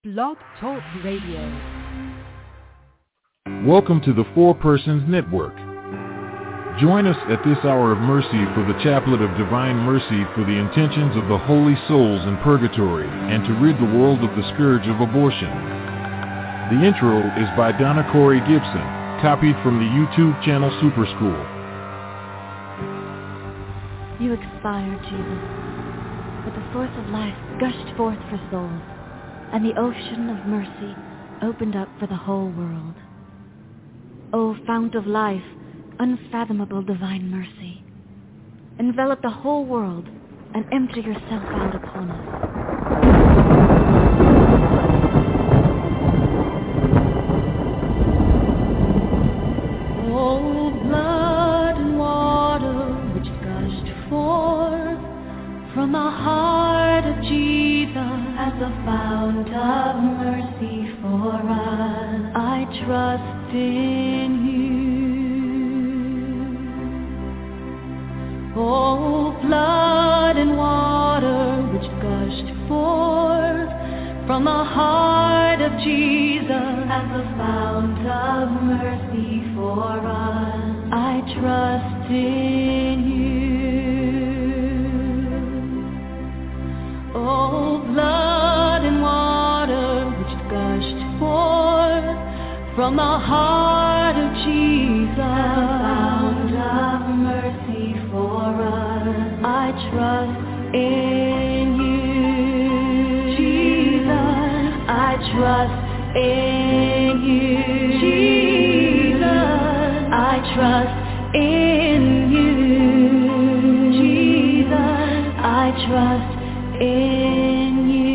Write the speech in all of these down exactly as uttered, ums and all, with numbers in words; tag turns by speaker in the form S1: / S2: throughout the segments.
S1: Blog Talk Radio.
S2: Welcome to the Four Persons Network. Join us at this hour of mercy for the Chaplet of Divine Mercy for the intentions of the holy souls in purgatory and to rid the world of the scourge of abortion. The intro is by Donna Corey Gibson, copied from the YouTube channel Super School.
S3: You expired, Jesus, but the source of life gushed forth for souls, and the ocean of mercy opened up for the whole world. O fount of life, unfathomable divine mercy, envelop the whole world and empty yourself out upon us. O blood and water which gushed forth from the heart of Jesus as a fount of mercy for us, I trust in you. O blood and water which gushed forth from the heart of Jesus as a fount of mercy for us, I trust in you. O blood and water which gushed forth from the heart of Jesus, fount of mercy for us, I trust in you. Jesus, I trust in you. Jesus, I trust in you. Jesus, I trust in you.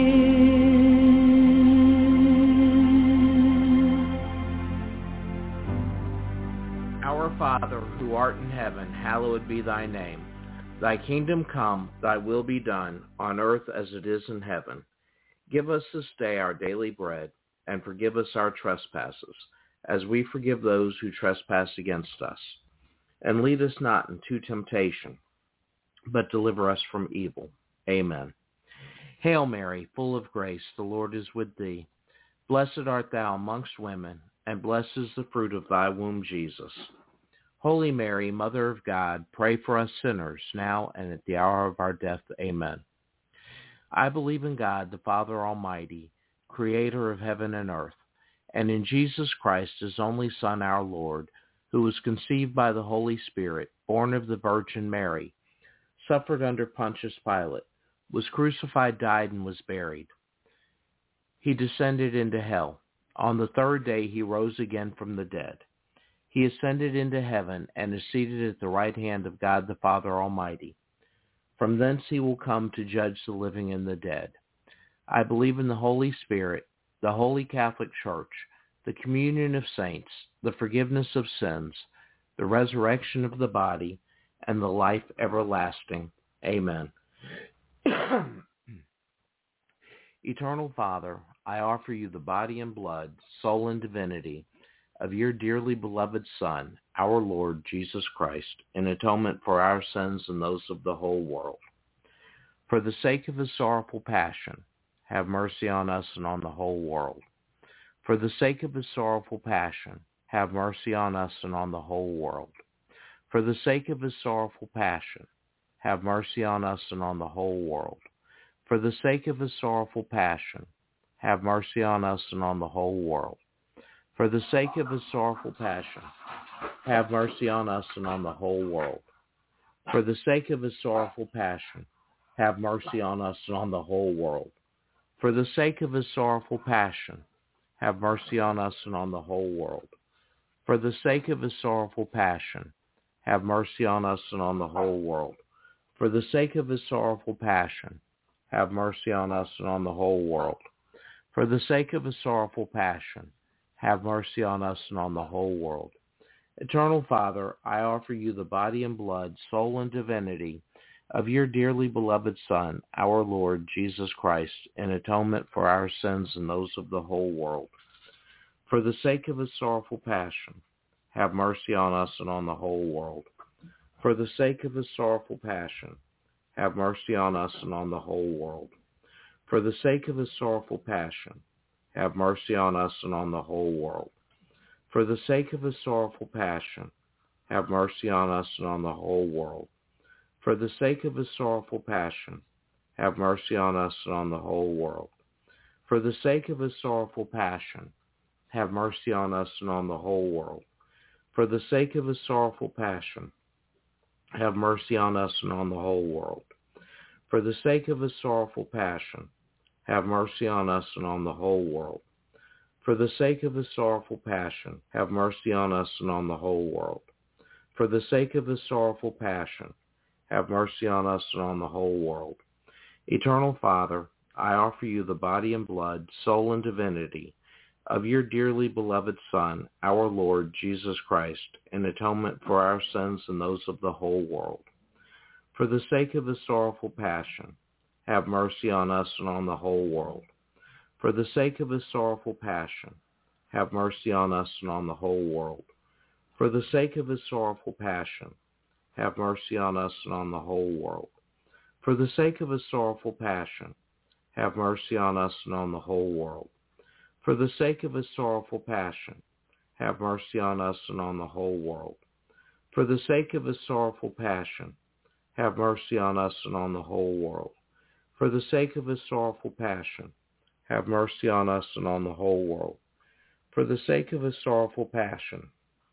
S4: Our Father, who art in heaven, hallowed be thy name. Thy kingdom come, thy will be done, on earth as it is in heaven. Give us this day our daily bread, and forgive us our trespasses, as we forgive those who trespass against us. And lead us not into temptation, but deliver us from evil. Amen. Hail Mary, full of grace, the Lord is with thee. Blessed art thou amongst women, and blessed is the fruit of thy womb, Jesus. Holy Mary, Mother of God, pray for us sinners, now and at the hour of our death. Amen. I believe in God, the Father Almighty, creator of heaven and earth, and in Jesus Christ, his only Son, our Lord, who was conceived by the Holy Spirit, born of the Virgin Mary, suffered under Pontius Pilate, was crucified, died, and was buried. He descended into hell. On the third day he rose again from the dead. He ascended into heaven and is seated at the right hand of God the Father Almighty. From thence he will come to judge the living and the dead. I believe in the Holy Spirit, the Holy Catholic Church, the communion of saints, the forgiveness of sins, the resurrection of the body, and the life everlasting. Amen. Eternal Father, I offer you the body and blood, soul and divinity of your dearly beloved Son, our Lord Jesus Christ, in atonement for our sins and those of the whole world. For the sake of his sorrowful passion, have mercy on us and on the whole world. For the sake of his sorrowful passion, have mercy on us and on the whole world. For the sake of his sorrowful passion, have mercy on us and on the whole world. For the sake of his sorrowful passion, have mercy on us and on the whole world. For the sake of his sorrowful passion, have mercy on us and on the whole world. For the sake of his sorrowful passion, have mercy on us and on the whole world. For the sake of his sorrowful passion, have mercy on us and on the whole world. For the sake of his sorrowful passion, have mercy on us and on the whole world. For the sake of his sorrowful passion, have mercy on us and on the whole world. For the sake of his sorrowful passion, have mercy on us and on the whole world. Eternal Father, I offer you the body and blood, soul and divinity of your dearly beloved Son, our Lord Jesus Christ, in atonement for our sins and those of the whole world. For the sake of his sorrowful passion, have mercy on us and on the whole world. For the sake of his sorrowful passion, have mercy on us and on the whole world. For the sake of his sorrowful passion, have mercy on us and on the whole world. For the sake of his sorrowful passion, have mercy on us and on the whole world. For the sake of his sorrowful passion, have mercy on us and on the whole world. For the sake of his sorrowful passion, have mercy on us and on the whole world. For the sake of his sorrowful passion, have mercy on us and on the whole world. For the sake of his sorrowful passion, have mercy on us and on the whole world. For the sake of his sorrowful passion, have mercy on us and on the whole world. For the sake of his sorrowful passion, have mercy on us and on the whole world. Eternal Father, I offer you the body and blood, soul and divinity of your dearly beloved Son, our Lord Jesus Christ, in atonement for our sins and those of the whole world. For the sake of his sorrowful passion, have mercy on us and on the whole world. For the sake of his sorrowful passion, have mercy on us and on the whole world. For the sake of his sorrowful passion, have mercy on us and on the whole world. For the sake of his sorrowful passion, have mercy on us and on the whole world. For the sake of his sorrowful passion, have mercy on us and on the whole world. For the sake of his sorrowful passion, have mercy on us and on the whole world. For the sake of his sorrowful passion, have mercy on us and on the whole world. For the sake of his sorrowful passion,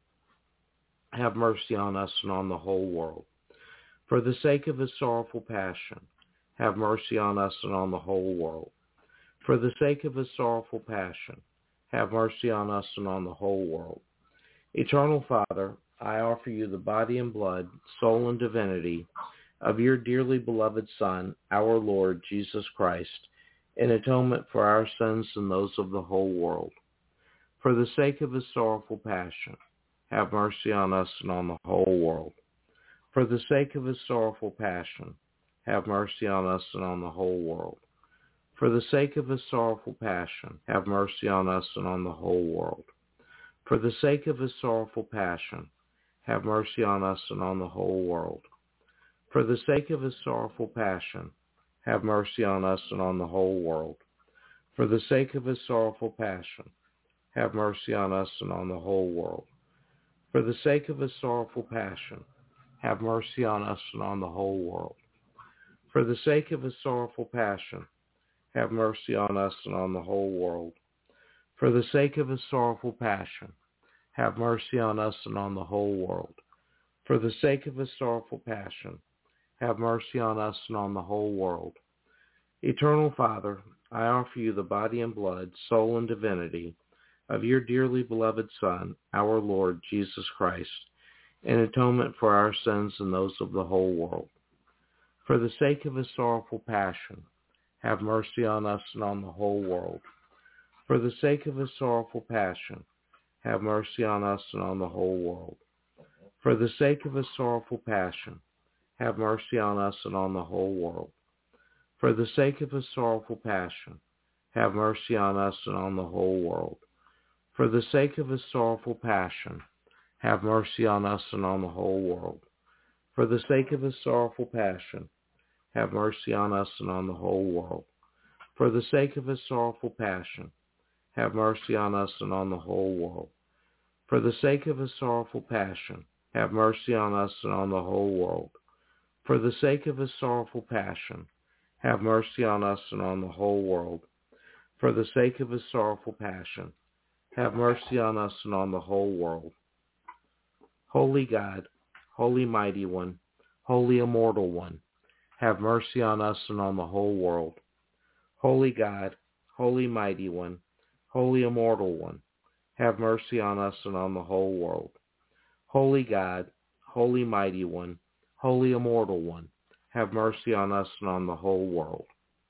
S4: have mercy on us and on the whole world. For the sake of his sorrowful passion, have mercy on us and on the whole world. For the sake of his sorrowful passion, have mercy on us and on the whole world. Eternal Father, I offer you the body and blood, soul and divinity of your dearly beloved Son, our Lord Jesus Christ, in atonement for our sins and those of the whole world. For the sake of his sorrowful passion, have mercy on us and on the whole world. For the sake of his sorrowful passion, have mercy on us and on the whole world. For the sake of his sorrowful passion, have mercy on us and on the whole world. For the sake of his sorrowful passion, have mercy on us and on the whole world. For the sake of his sorrowful passion, have mercy on us and on the whole world. For the sake of his sorrowful passion, have mercy on us and on the whole world. For the sake of his sorrowful passion, have mercy on us and on the whole world. For the sake of his sorrowful passion, have mercy on us and on the whole world. For the sake of his sorrowful passion, have mercy on us and on the whole world. For the sake of his sorrowful passion, have mercy on us and on the whole world. Eternal Father, I offer you the body and blood, soul and divinity of your dearly beloved Son, our Lord Jesus Christ, in atonement for our sins and those of the whole world. For the sake of his sorrowful passion, have mercy on us and on the whole world. For the sake of his sorrowful passion, have mercy on us and on the whole world. For the sake of his sorrowful passion, have mercy on us and on the whole world. For the sake of his sorrowful passion, have mercy on us and on the whole world. For the sake of his sorrowful passion, have mercy on us and on the whole world. For the sake of his sorrowful passion, have mercy on us and on the whole world. For the sake of his sorrowful passion, have mercy on us and on the whole world. For the sake of his sorrowful passion, have mercy on us and on the whole world. For the sake of his sorrowful passion, have mercy on us and on the whole world. For the sake of his sorrowful passion, have mercy on us and on the whole world. Holy God, Holy Mighty One, Holy Immortal One, have mercy on us and on the whole world. Holy God, Holy Mighty One, Holy Immortal One, have mercy on us and on the whole world. Holy God, Holy Mighty One, Holy Immortal One, have mercy on us and on the whole world.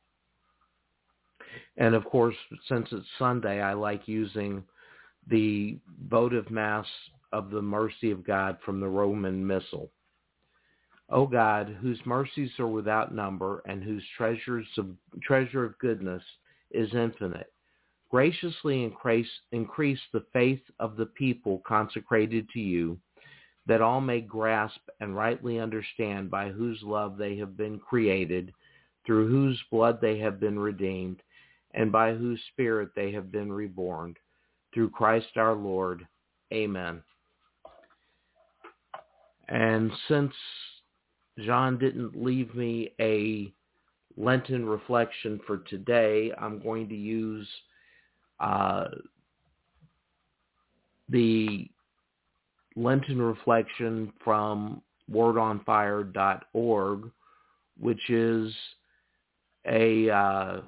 S4: And of course, since it's Sunday, I like using the votive Mass of the mercy of God from the Roman Missal. O God, whose mercies are without number and whose treasures of, treasure of goodness is infinite, graciously increase, increase the faith of the people consecrated to you, that all may grasp and rightly understand by whose love they have been created, through whose blood they have been redeemed, and by whose Spirit they have been reborn. Through Christ our Lord. Amen. And since John didn't leave me a Lenten reflection for today, I'm going to use uh, the Lenten reflection from word on fire dot org, which is a uh,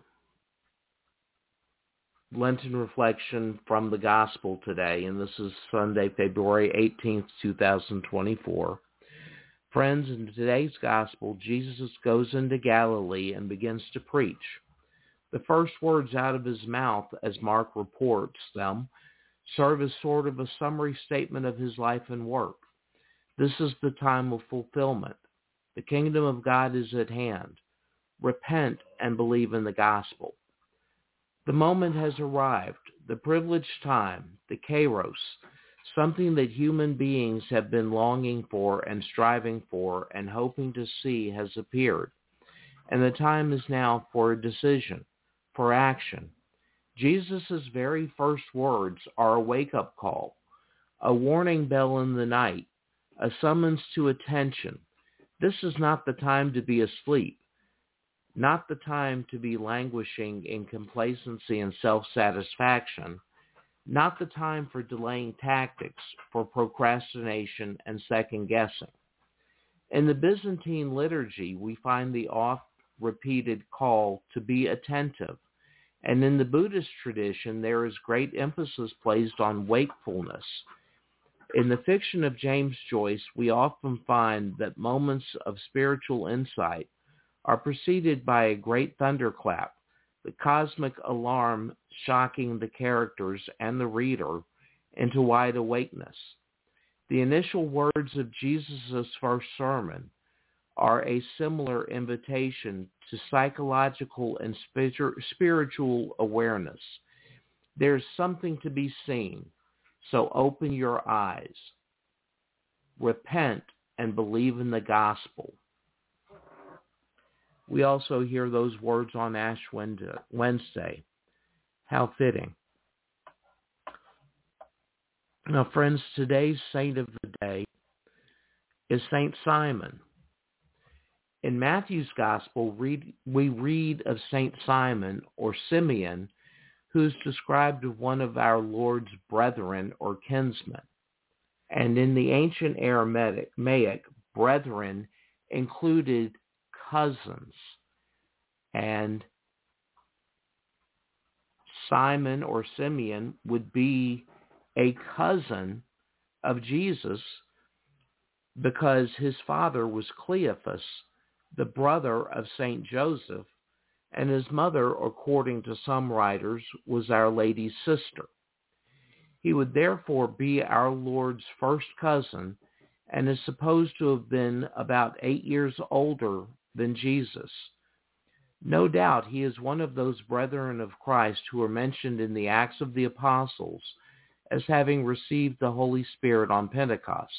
S4: Lenten reflection from the Gospel today, and this is Sunday, February eighteenth, twenty twenty-four. Friends, in today's Gospel, Jesus goes into Galilee and begins to preach. The first words out of his mouth, as Mark reports them, serve as sort of a summary statement of his life and work. This is the time of fulfillment. The kingdom of God is at hand. Repent and believe in the gospel. The moment has arrived, the privileged time, the kairos, something that human beings have been longing for and striving for and hoping to see has appeared. And the time is now for a decision, for action. Jesus' very first words are a wake-up call, a warning bell in the night, a summons to attention. This is not the time to be asleep, not the time to be languishing in complacency and self-satisfaction, not the time for delaying tactics, for procrastination and second-guessing. In the Byzantine liturgy, we find the oft-repeated call to be attentive, and in the Buddhist tradition, there is great emphasis placed on wakefulness. In the fiction of James Joyce, we often find that moments of spiritual insight are preceded by a great thunderclap, the cosmic alarm shocking the characters and the reader into wide awakeness. The initial words of Jesus' first sermon are a similar invitation to psychological and spiritual awareness. There's something to be seen, so open your eyes. Repent and believe in the gospel. We also hear those words on Ash Wednesday. How fitting. Now, friends, today's saint of the day is Saint Simon. In Matthew's Gospel, read, we read of Saint Simon, or Simeon, who is described as one of our Lord's brethren or kinsmen. And in the ancient Aramaic, brethren included cousins. And Simon or Simeon would be a cousin of Jesus because his father was Cleophas, the brother of Saint Joseph, and his mother, according to some writers, was Our Lady's sister. He would therefore be our Lord's first cousin and is supposed to have been about eight years older than Jesus. No doubt he is one of those brethren of Christ who are mentioned in the Acts of the Apostles as having received the Holy Spirit on Pentecost.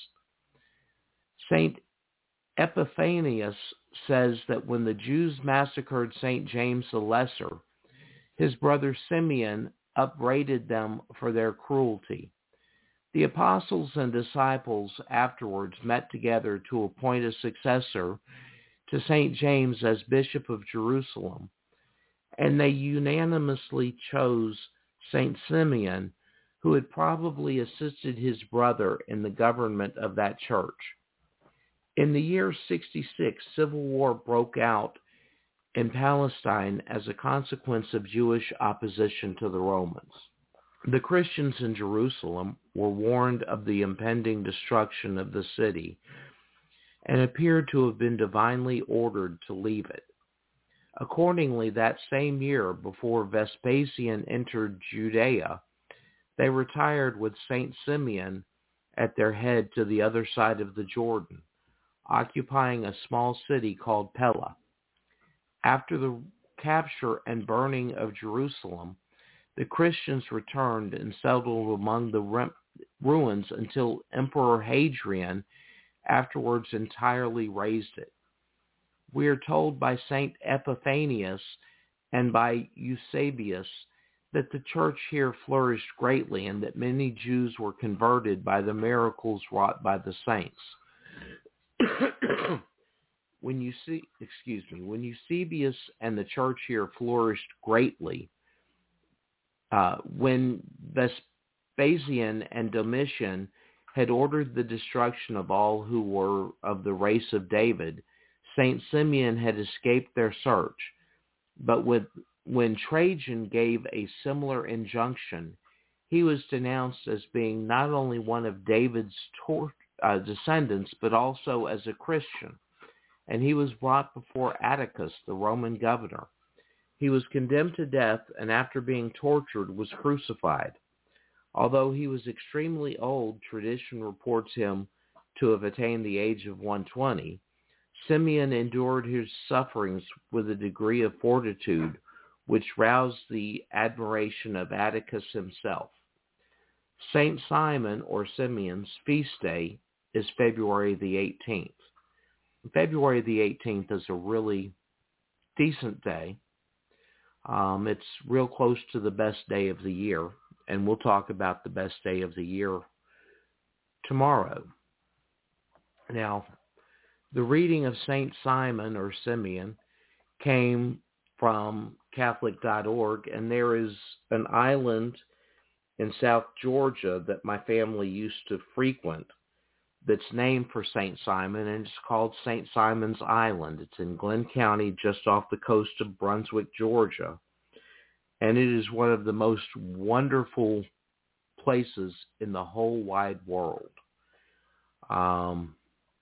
S4: Saint Epiphanius says that when the Jews massacred Saint James the Lesser, his brother Simeon upbraided them for their cruelty. The apostles and disciples afterwards met together to appoint a successor to Saint James as Bishop of Jerusalem, and they unanimously chose Saint Simeon, who had probably assisted his brother in the government of that church. In the year sixty-six, civil war broke out in Palestine as a consequence of Jewish opposition to the Romans. The Christians in Jerusalem were warned of the impending destruction of the city and appeared to have been divinely ordered to leave it. Accordingly, that same year, before Vespasian entered Judea, they retired with Saint Simeon at their head to the other side of the Jordan, occupying a small city called Pella. After the capture and burning of Jerusalem, the Christians returned and settled among the ruins until Emperor Hadrian afterwards entirely razed it. We are told by Saint Epiphanius and by Eusebius, that the church here flourished greatly and that many Jews were converted by the miracles wrought by the saints. When you see, excuse me, when Eusebius and the church here flourished greatly, uh, when Vespasian and Domitian had ordered the destruction of all who were of the race of David, Saint Simeon had escaped their search. But with, when Trajan gave a similar injunction, he was denounced as being not only one of David's tor- uh, descendants, but also as a Christian. And he was brought before Atticus, the Roman governor. He was condemned to death, and after being tortured, was crucified. Although he was extremely old, tradition reports him to have attained the age of one hundred twenty. Simeon endured his sufferings with a degree of fortitude which roused the admiration of Atticus himself. Saint Simon, or Simeon's feast day, is February the eighteenth. February the eighteenth is a really decent day. Um, it's real close to the best day of the year, and we'll talk about the best day of the year tomorrow. Now, the reading of Saint Simon, or Simeon, came from Catholic dot org, and there is an island in South Georgia that my family used to frequent that's named for Saint Simon, and it's called Saint Simon's Island. It's in Glenn County, just off the coast of Brunswick, Georgia. And it is one of the most wonderful places in the whole wide world. Um,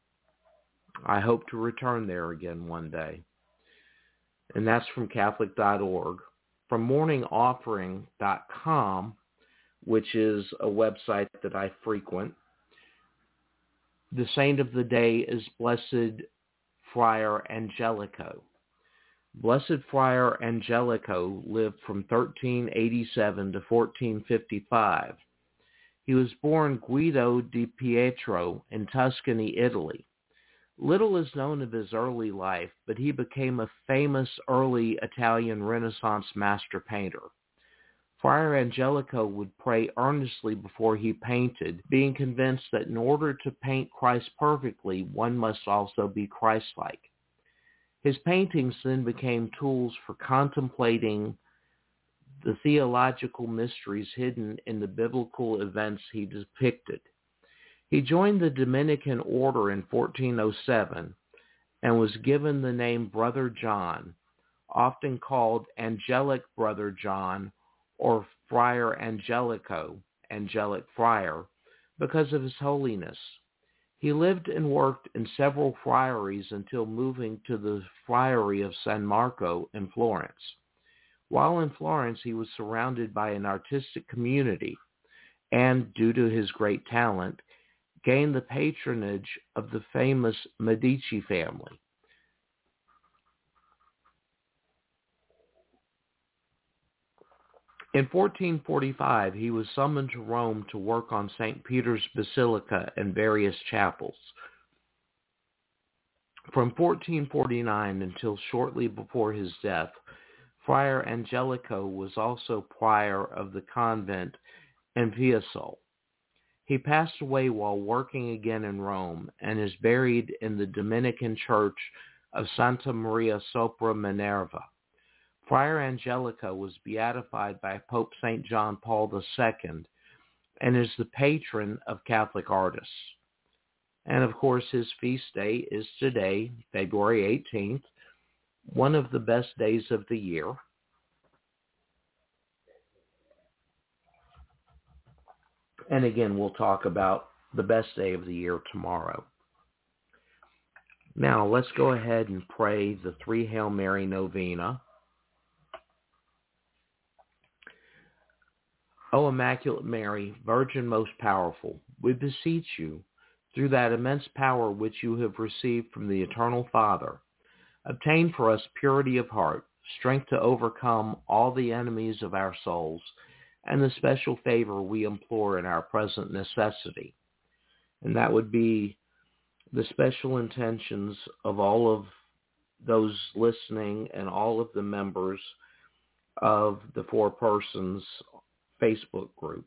S4: I hope to return there again one day. And that's from Catholic dot org. From morning offering dot com, which is a website that I frequent, the saint of the day is Blessed Friar Angelico. Blessed Friar Angelico lived from thirteen eighty-seven to fourteen fifty-five. He was born Guido di Pietro in Tuscany, Italy. Little is known of his early life, but he became a famous early Italian Renaissance master painter. Friar Angelico would pray earnestly before he painted, being convinced that in order to paint Christ perfectly, one must also be Christ-like. His paintings then became tools for contemplating the theological mysteries hidden in the biblical events he depicted. He joined the Dominican order in fourteen oh seven and was given the name Brother John, often called Angelic Brother John or Friar Angelico, Angelic Friar, because of his holiness. He lived and worked in several friaries until moving to the Friary of San Marco in Florence. While in Florence, he was surrounded by an artistic community and, due to his great talent, gained the patronage of the famous Medici family. In fourteen forty-five, he was summoned to Rome to work on Saint Peter's Basilica and various chapels. From fourteen forty-nine until shortly before his death, Friar Angelico was also prior of the convent in Fiesole. He passed away while working again in Rome and is buried in the Dominican Church of Santa Maria sopra Minerva. Friar Angelico was beatified by Pope Saint John Paul the Second and is the patron of Catholic artists. And of course, his feast day is today, February eighteenth, one of the best days of the year. And again, we'll talk about the best day of the year tomorrow. Now, let's go ahead and pray the three Hail Mary novena. O Immaculate Mary, Virgin most powerful, we beseech you, through that immense power which you have received from the Eternal Father, obtain for us purity of heart, strength to overcome all the enemies of our souls, and the special favor we implore in our present necessity. And that would be the special intentions of all of those listening and all of the members of the Four Persons Facebook group.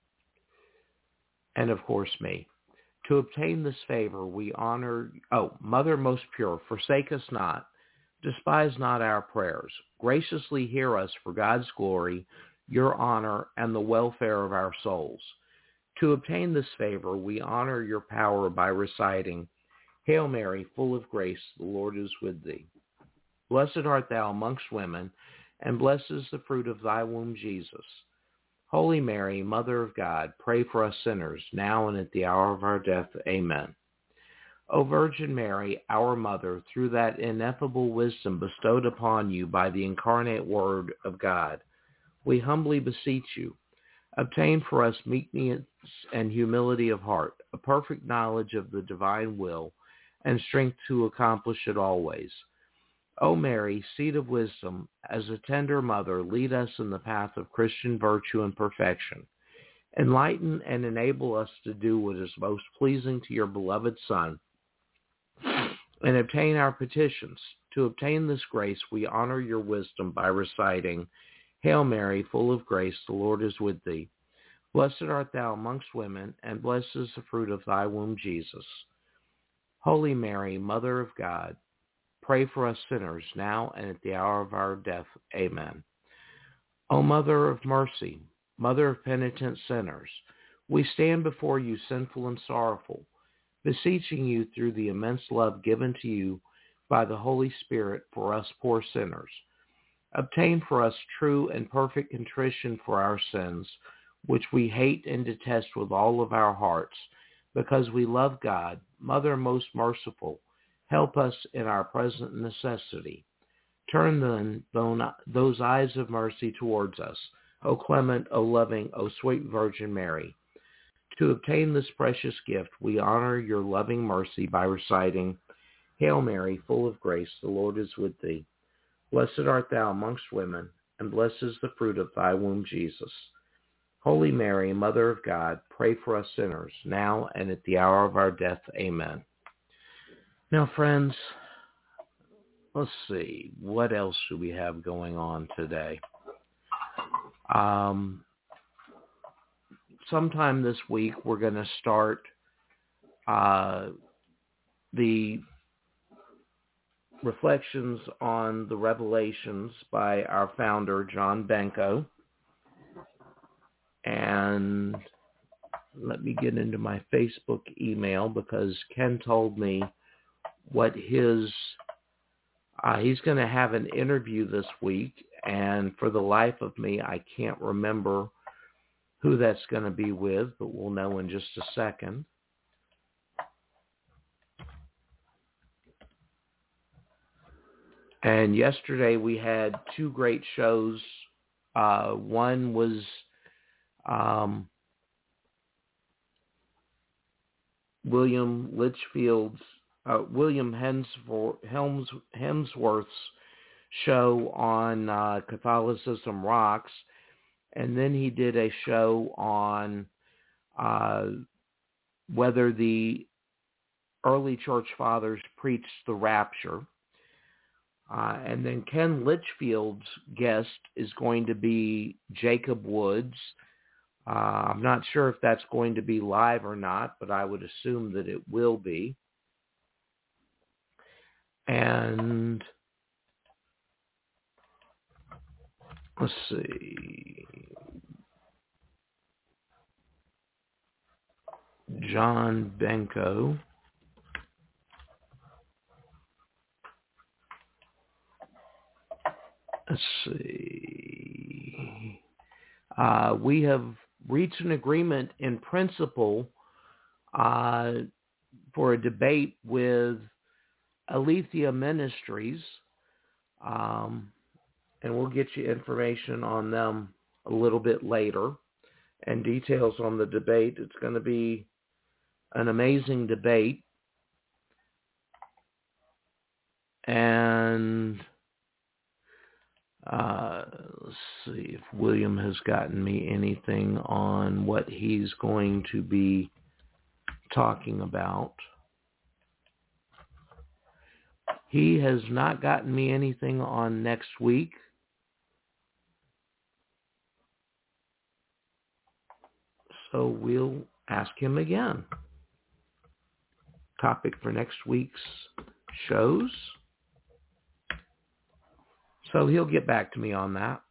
S4: And of course me. To obtain this favor, we honor, oh, Mother most pure, forsake us not, despise not our prayers. Graciously hear us for God's glory, your honor, and the welfare of our souls. To obtain this favor, we honor your power by reciting, Hail Mary, full of grace, the Lord is with thee. Blessed art thou amongst women, and blessed is the fruit of thy womb, Jesus. Holy Mary, Mother of God, pray for us sinners, now and at the hour of our death. Amen. O Virgin Mary, our Mother, through that ineffable wisdom bestowed upon you by the incarnate Word of God, we humbly beseech you, obtain for us meekness and humility of heart, a perfect knowledge of the divine will, and strength to accomplish it always. O Mary, seat of wisdom, as a tender mother, lead us in the path of Christian virtue and perfection. Enlighten and enable us to do what is most pleasing to your beloved Son, and obtain our petitions. To obtain this grace, we honor your wisdom by reciting, Hail Mary, full of grace, the Lord is with thee. Blessed art thou amongst women, and blessed is the fruit of thy womb, Jesus. Holy Mary, Mother of God, pray for us sinners, now and at the hour of our death. Amen. O Mother of mercy, Mother of penitent sinners, we stand before you sinful and sorrowful, beseeching you through the immense love given to you by the Holy Spirit for us poor sinners. Obtain for us true and perfect contrition for our sins, which we hate and detest with all of our hearts, because we love God. Mother most merciful, help us in our present necessity. Turn then those eyes of mercy towards us, O clement, O loving, O sweet Virgin Mary. To obtain this precious gift, we honor your loving mercy by reciting, Hail Mary, full of grace, the Lord is with thee. Blessed art thou amongst women, and blessed is the fruit of thy womb, Jesus. Holy Mary, Mother of God, pray for us sinners, now and at the hour of our death. Amen. Now, friends, let's see, what else do we have going on today? Um, sometime this week, we're going to start uh, the reflections on the Revelations by our founder, John Benko. And let me get into my Facebook email, because Ken told me what his, uh, he's going to have an interview this week, and for the life of me, I can't remember who that's going to be with, but we'll know in just a second. And yesterday we had two great shows. Uh, one was um, William Litchfield's, uh, William Hemsworth, Helms, Hemsworth's show on uh, Catholicism Rocks, and then he did a show on uh, whether the early church fathers preached the rapture. Uh, and then Ken Litchfield's guest is going to be Jacob Woods. Uh, I'm not sure if that's going to be live or not, but I would assume that it will be. And let's see. John Benko. Let's see. Uh, we have reached an agreement in principle uh, for a debate with Aletheia Ministries, um, and we'll get you information on them a little bit later and details on the debate. It's going to be an amazing debate, and Uh, let's see if William has gotten me anything on what he's going to be talking about. He has not gotten me anything on next week. So we'll ask him again. Topic for next week's shows. So he'll get back to me on that.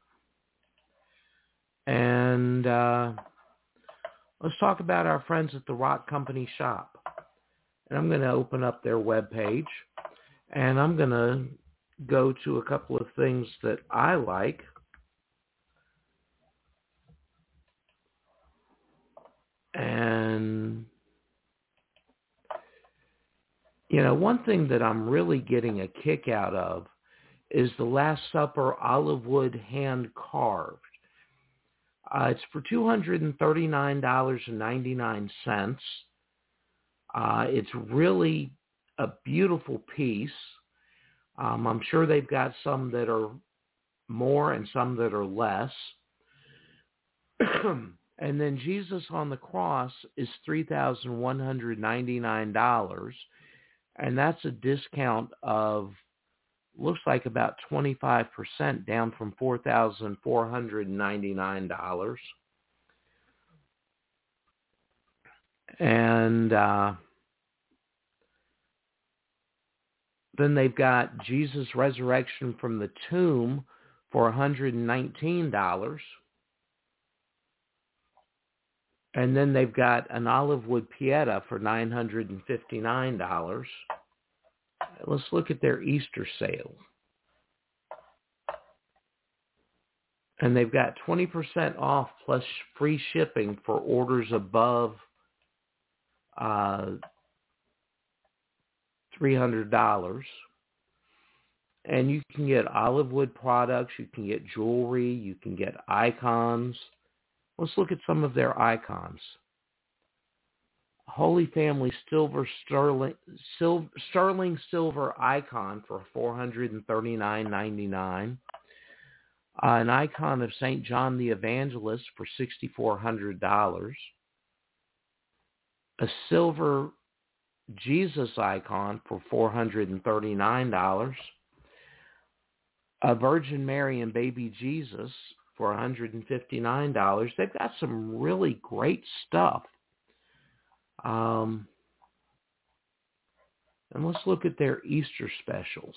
S4: And uh, let's talk about our friends at the Rock Company Shop. And I'm going to open up their webpage, and I'm going to go to a couple of things that I like. And, you know, one thing that I'm really getting a kick out of is the Last Supper olive wood hand carved. Uh, it's for two hundred thirty-nine dollars and ninety-nine cents. Uh, it's really a beautiful piece. Um, I'm sure they've got some that are more and some that are less. And then Jesus on the Cross is three thousand one hundred ninety-nine dollars. And that's a discount of, looks like about twenty-five percent, down from four thousand four hundred ninety-nine dollars. And uh, then they've got Jesus' resurrection from the tomb for one hundred nineteen dollars. And then they've got an olive wood Pieta for nine hundred fifty-nine dollars. Let's look at their Easter sale. And they've got twenty percent off plus free shipping for orders above uh, three hundred dollars. And you can get olive wood products, you can get jewelry, you can get icons. Let's look at some of their icons. Holy Family Silver Sterling, Sil, Sterling Silver Icon for four hundred thirty-nine dollars and ninety-nine cents. Uh, an icon of Saint John the Evangelist for six thousand four hundred dollars. A silver Jesus icon for four hundred thirty-nine dollars. A Virgin Mary and Baby Jesus for one hundred fifty-nine dollars. They've got some really great stuff. Um, and let's look at their Easter specials.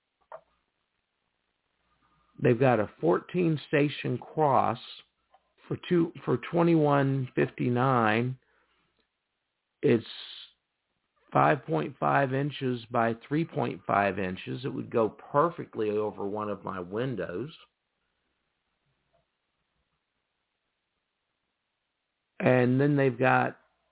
S4: They've got a fourteen station cross for two for twenty-one fifty-nine. It's five point five inches by three point five inches. It would go perfectly over one of my windows. And then they've got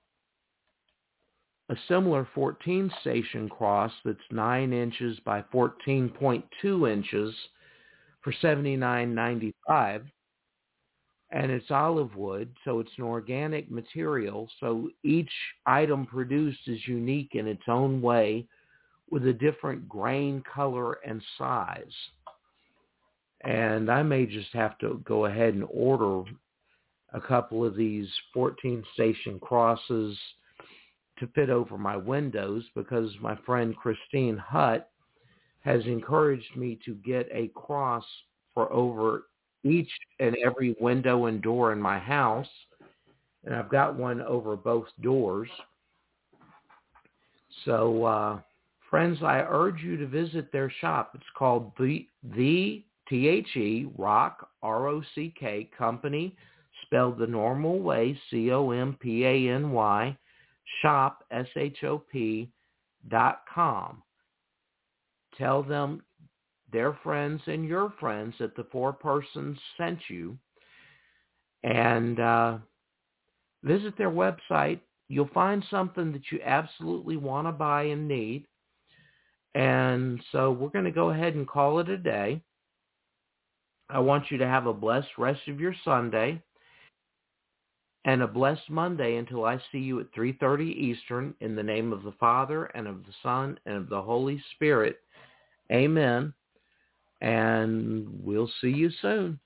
S4: a similar fourteen station cross that's nine inches by fourteen point two inches for seventy-nine ninety-five. And it's olive wood, so it's an organic material. So each item produced is unique in its own way with a different grain, color, and size. And I may just have to go ahead and order a couple of these fourteen station crosses to fit over my windows, because my friend Christine Hutt has encouraged me to get a cross for over each and every window and door in my house. And I've got one over both doors. So, uh, friends, I urge you to visit their shop. It's called the, the T H E, Rock, R O C K, Company, spelled the normal way, C O M P A N Y, shop, S H O P, dot com. Tell them their friends and your friends that the four persons sent you, and uh, visit their website. You'll find something that you absolutely want to buy and need. And so we're going to go ahead and call it a day. I want you to have a blessed rest of your Sunday and a blessed Monday until I see you at three thirty Eastern, in the name of the Father and of the Son and of the Holy Spirit. Amen. And we'll see you soon.